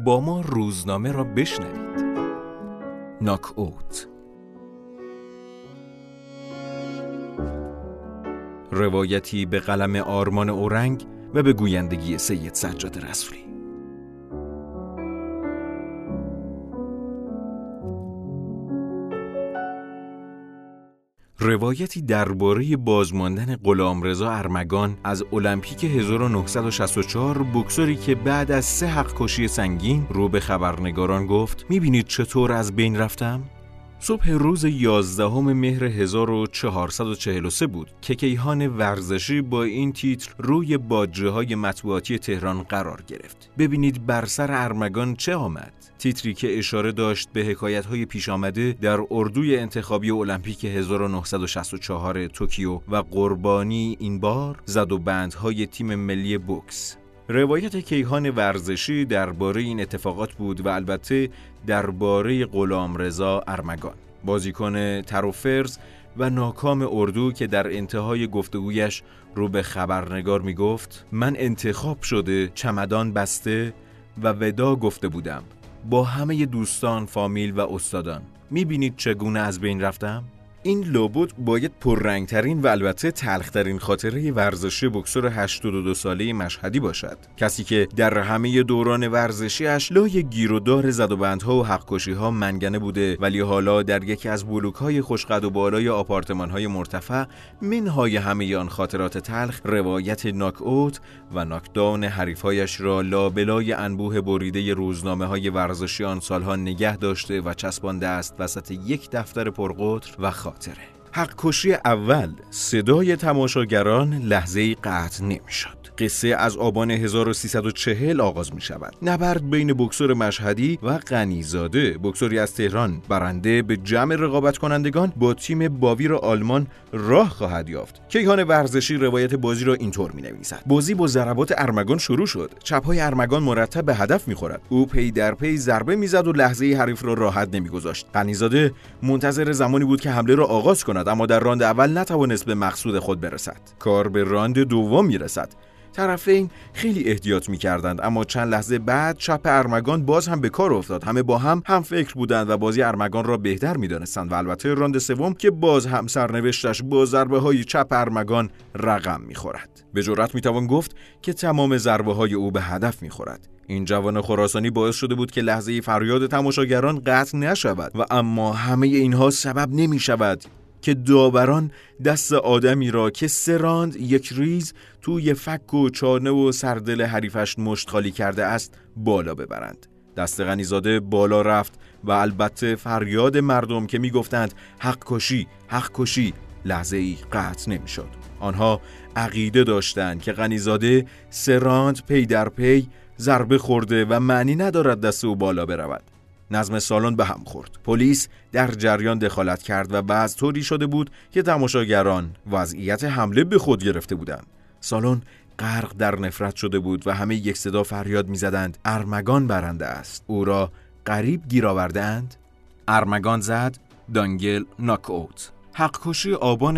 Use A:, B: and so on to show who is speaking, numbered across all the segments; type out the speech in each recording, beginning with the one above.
A: با ما روزنامه را بشنوید. ناک اوت، روایتی به قلم آرمان اورنگ و به گویندگی سید سجاد رسولی. روایتی درباره بازماندن غلامرضا ارمغان از المپیک 1964، بوکسوری که بعد از 3 حق‌کشی سنگین رو به خبرنگاران گفت: می‌بینید چطور از بین رفتم؟ صبح روز 11 مهر 1443 بود که کیهان ورزشی با این تیتر روی باجه‌های مطبوعاتی تهران قرار گرفت: ببینید بر سر ارمغان چه آمد. تیتری که اشاره داشت به حکایت‌های پیش آمده در اردوی انتخابی المپیک 1964 توکیو و قربانی این بار زدوبندهای تیم ملی بوکس. روایت کیهان ورزشی درباره این اتفاقات بود و البته درباره غلامرضا ارمغان، بازیکن تروفرز و ناکام اردو که در انتهای گفتگویش رو به خبرنگار می گفت: من انتخاب شده، چمدان بسته و ودا گفته بودم با همه دوستان، فامیل و استادان. می بینید چگونه از بین رفتم؟ این لابد باید پررنگترین و البته تلخترین خاطره ورزشی بوکسور 82 ساله مشهدی باشد. کسی که در همه دوران ورزشیش لای گیرودار زدوبندها و حق‌کشی‌ها منگنه بوده، ولی حالا در یکی از بلوک‌های خوشقد و بالای آپارتمان‌های مرتفع، منهای همه آن خاطرات تلخ، روایت ناک اوت و ناکداون حریفایش را لابلای انبوه بریده روزنامه‌های ورزشی آن سالها نگه داشته و چسبانده است وسط یک دفتر پرقطر و خاطره. حق‌کشی اول، صدای تماشاگران لحظه‌ای قطع نمی‌شد. قصه از آبان 1340 آغاز می شود. نبرد بین بوکسور مشهدی و غنیزاده، بوکسوری از تهران، برنده به جمع رقابت کنندگان با تیم باویر آلمان راه خواهد یافت. کیهان ورزشی روایت بازی را اینطور می نویسد: بازی با ضربات ارمغان شروع شد. چپ‌های ارمغان مرتب به هدف می خورد. او پی در پی ضربه می زد و لحظه‌ای حریف را راحت نمی گذاشت. غنیزاده منتظر زمانی بود که حمله را آغاز کند، اما در راند اول نتوانست به مقصود خود برسد. کار به راند دوم می رسد. طرفین خیلی احتیاط می‌کردند، اما چند لحظه بعد چپ ارمغان باز هم به کار افتاد. همه با هم فکر بودند و بازی ارمغان را بهتر می‌دانستند و البته راند سوم که باز هم سرنوشتش با ضربه‌های چپ ارمغان رقم می‌خورد. به جرئت می‌توان گفت که تمام ضربه‌های او به هدف می‌خورد. این جوان خراسانی باعث شده بود که لحظه فریاد تماشاگران قطع نشود و اما همه اینها سبب نمی‌شود که داوران دست آدمی را که 3 راند یک ریز توی فک و چانه و سردل حریفش مشت خالی کرده است بالا ببرند. دست غنیزاده بالا رفت و البته فریاد مردم که میگفتند حق کشی، حق کشی، لحظه ای قطع نمیشد. آنها عقیده داشتند که غنیزاده 3 راند پی در پی ضربه خورده و معنی ندارد دست او بالا برود. نظم سالن به هم خورد. پلیس در جریان دخالت کرد و بعض طوری شده بود که تماشاگران وضعیت حمله به خود گرفته بودند. سالن غرق در نفرت شده بود و همه یک صدا فریاد می‌زدند: ارمغان برنده است. او را غریب گیر آورده‌اند. ارمغان زد، دانگل ناک اوت. حق‌کشی آبان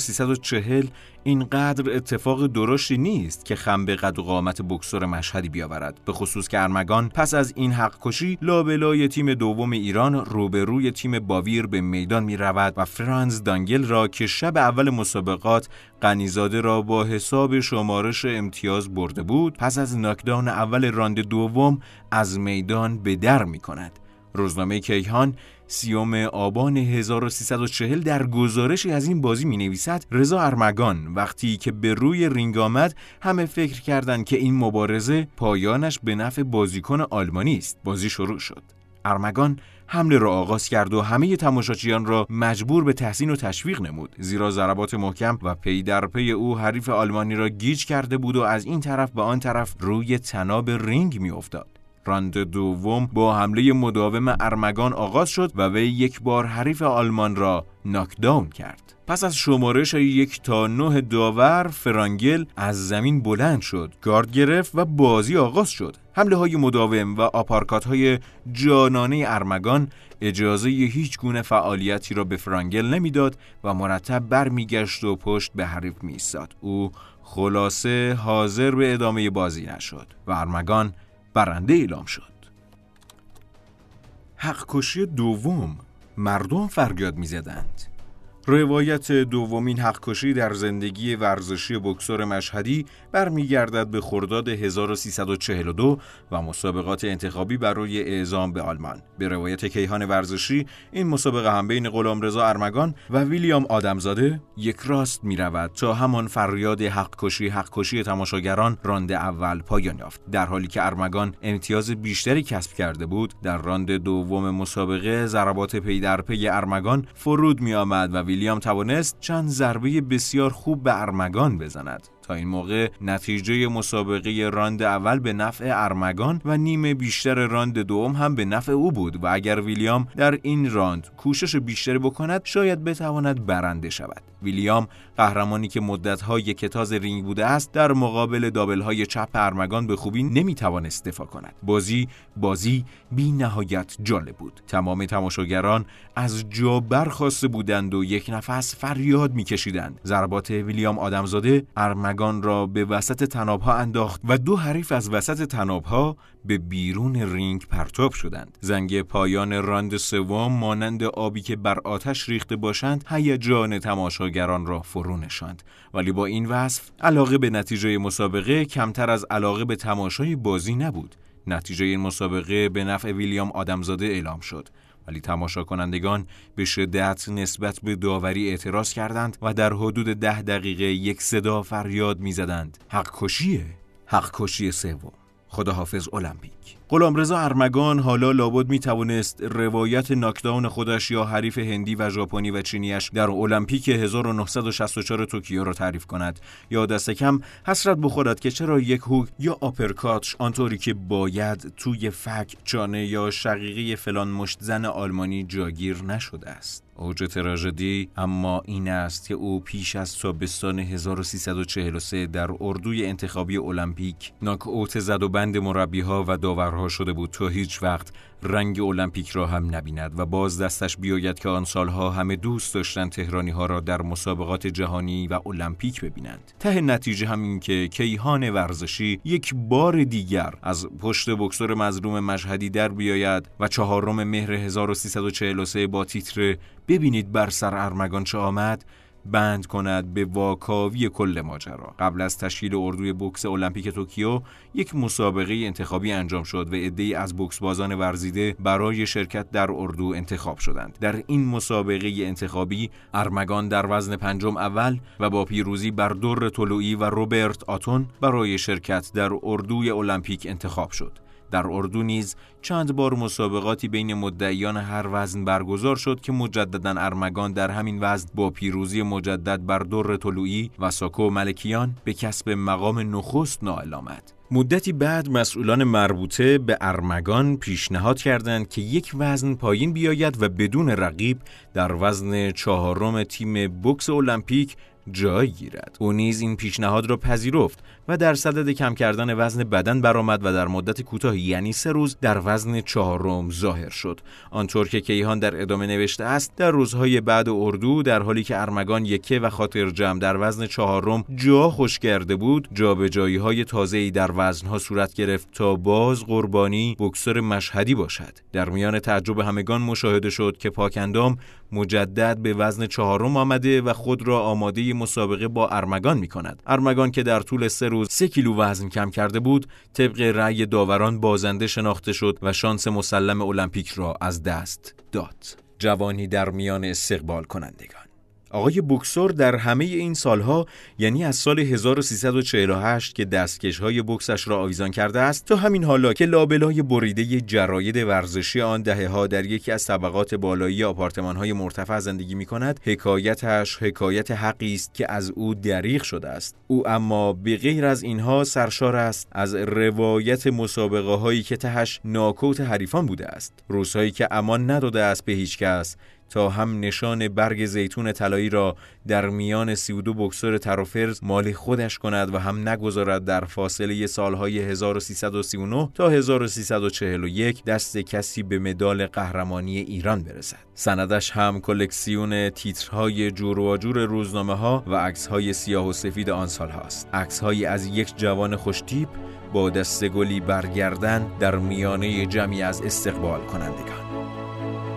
A: 1340 اینقدر اتفاق درشتی نیست که خم به قد و قامت بوکسور مشهدی بیاورد، به خصوص که ارمغان پس از این حق‌کشی لابلای تیم دوم ایران روبروی تیم باویر به میدان می رود و فرانز دانگل را که شب اول مسابقات غنیزاده را با حساب شمارش امتیاز برده بود، پس از ناکداون اول راند دوم از میدان به در می کند. روزنامه کیهان 30 آبان 1340 در گزارشی از این بازی می نویسد: رضا ارمغان وقتی که به روی رینگ آمد همه فکر کردند که این مبارزه پایانش به نفع بازیکن آلمانی است. بازی شروع شد. ارمغان حمله را آغاز کرد و همه تماشاچیان را مجبور به تحسین و تشویق نمود، زیرا ضربات محکم و پی در پی او حریف آلمانی را گیج کرده بود و از این طرف به آن طرف روی تناب رینگ می افتاد. راند دوم با حمله مداوم ارمغان آغاز شد و وی یک بار حریف آلمان را ناکداون کرد. پس از شمارش 1 تا 9 داور، فرانگل از زمین بلند شد، گارد گرفت و بازی آغاز شد. حمله های مداوم و آپارکات های جانانه ارمغان اجازه هیچ گونه فعالیتی را به فرانگل نمیداد و مرتب برمیگشت و پشت به حریف می‌ایستاد. او خلاصه حاضر به ادامه بازی نشد و ارمغان برنده اعلام شد. حق کشی دوم، مردم فریاد می‌زدند. روایت دومین حق کشی در زندگی ورزشی بوکسور مشهدی برمیگردد به خرداد 1342 و مسابقات انتخابی برای اعزام به آلمان. به روایت کیهان ورزشی، این مسابقه هم بین غلامرضا ارمغان و ویلیام آدمزاده یک راست می رود تا همان فریاد حق کشی تماشاگران راند اول پایان یافت. در حالی که ارمغان امتیاز بیشتری کسب کرده بود، در راند دوم مسابقه ضربات پی در پی ارمغان فرود می آمد و ویلیام توانست چند ضربه بسیار خوب به ارمغان بزند. تا این موقع نتیجه مسابقه راند اول به نفع ارمغان و نیم بیشتر راند دوم هم به نفع او بود و اگر ویلیام در این راند کوشش بیشتری بکند شاید بتواند برنده شود. ویلیام، قهرمانی که مدت‌ها یکتاز رینگ بوده است، در مقابل دابل‌های چپ ارمغان به خوبی نمی‌توانست دفاع کند. بازی بی نهایت جالب بود. تمام تماشاگران از جا برخاسته بودند و یک نفس فریاد می‌کشیدند. ضربات ویلیام آدمزاده ارمغان را به وسط طناب‌ها انداخت و دو حریف از وسط طناب‌ها به بیرون رینگ پرتاب شدند. زنگ پایان راند سوم مانند آبی که بر آتش ریخته باشند هیجان تماشاگران را فرو نشاند، ولی با این وصف علاقه به نتیجه مسابقه کمتر از علاقه به تماشای بازی نبود. نتیجه این مسابقه به نفع ویلیام آدمزاده اعلام شد، ولی تماشا کنندگان به شدت نسبت به داوری اعتراض کردند و در حدود 10 دقیقه یک صدا فریاد می‌زدند: حق کشی سوم، خداحافظ المپیک. غلامرضا ارمغان حالا لابد میتوانست روایت ناکداون خودش یا حریف هندی و ژاپنی و چینیش در المپیک 1964 توکیو را تعریف کند، یا دست کم حسرت بخورد که چرا یک هوک یا آپرکاتش آنطوری که باید توی فک، چانه یا شقیقه فلان مشت زن آلمانی جاگیر نشده است. اوج تراژدی اما این است که او پیش از تابستان 1343 در اردوی انتخابی المپیک ناک‌اوت زد و بند مربی‌ها و داورها شده بود تا هیچ وقت رنگ المپیک را هم نبیند و باز دستش بیاید که آن سالها همه دوست داشتند تهرانی‌ها را در مسابقات جهانی و المپیک ببینند. ته نتیجه هم این که کیهان ورزشی یک بار دیگر از پشت بوکسور مظلوم مشهدی در بیاید و 4 مهر 1343 با تیتر "ببینید بر سر ارمغان چه آمد" بند کند به واکاوی کل ماجرا. قبل از تشکیل اردوی بوکس المپیک توکیو یک مسابقه انتخابی انجام شد و عده‌ای از بوکسبازان ورزیده برای شرکت در اردو انتخاب شدند. در این مسابقه انتخابی ارمغان در وزن پنجم اول و با پیروزی بر در طلویی و روبرت آتون برای شرکت در اردوی المپیک انتخاب شد. در اردو نیز چند بار مسابقاتی بین مدعیان هر وزن برگزار شد که مجدداً ارمغان در همین وزن با پیروزی مجدد بر در طلویی و ساکو ملکیان به کسب مقام نخست نائل آمد. مدتی بعد مسئولان مربوطه به ارمغان پیشنهاد کردند که یک وزن پایین بیاید و بدون رقیب در وزن 4 تیم بوکس المپیک جای گیرد. او نیز این پیشنهاد را پذیرفت و در صدد کم کردن وزن بدن برآمد و در مدت کوتاهی یعنی 3 روز در وزن 4 ظاهر شد. آنطور که کیهان در ادامه نوشته است، در روزهای بعد اردو در حالی که ارمغان یکه و خاطر جمع در وزن 4 جا خوش کرده بود، جابجایی‌های تازه‌ای در وزنها صورت گرفت تا باز قربانی بوکسور مشهدی باشد. در میان تعجب همگان مشاهده شد که پاکندام مجدد به وزن 4 آمده و خود را آماده مسابقه با ارمغان می‌کند. ارمغان که در طول 3 روز 3 کیلو وزن کم کرده بود، طبق رأی داوران بازنده شناخته شد و شانس مسلم المپیک را از دست داد. جوانی در میان استقبال کنندگان. آقای بوکسور در همه این سالها، یعنی از سال 1348 که دستکش‌های بوکسش را آویزان کرده است تا همین حالا که لابلای بریده جراید ورزشی آن دهه‌ها در یکی از طبقات بالایی آپارتمان‌های مرتفع زندگی می‌کند، حکایتش حکایت حقی است که از او دریغ شده است. او اما به غیر از اینها سرشار است از روایت مسابقه‌هایی که تهش ناکوت حریفان بوده است، روزهایی که امان نداده است به هیچ کس تا هم نشان برگ زیتون طلایی را در میان 32 بوکسور ترافرز مال خودش کند و هم نگذارد در فاصله سالهای 1339 تا 1341 دست کسی به مدال قهرمانی ایران برسد. سندش هم کلکسیون تیترهای جور و جور روزنامه‌ها و عکس‌های سیاه و سفید آن سال هاست. عکس‌هایی از یک جوان خوشتیپ با دسته گلی برگردن در میانه جمعی از استقبال کنندگان.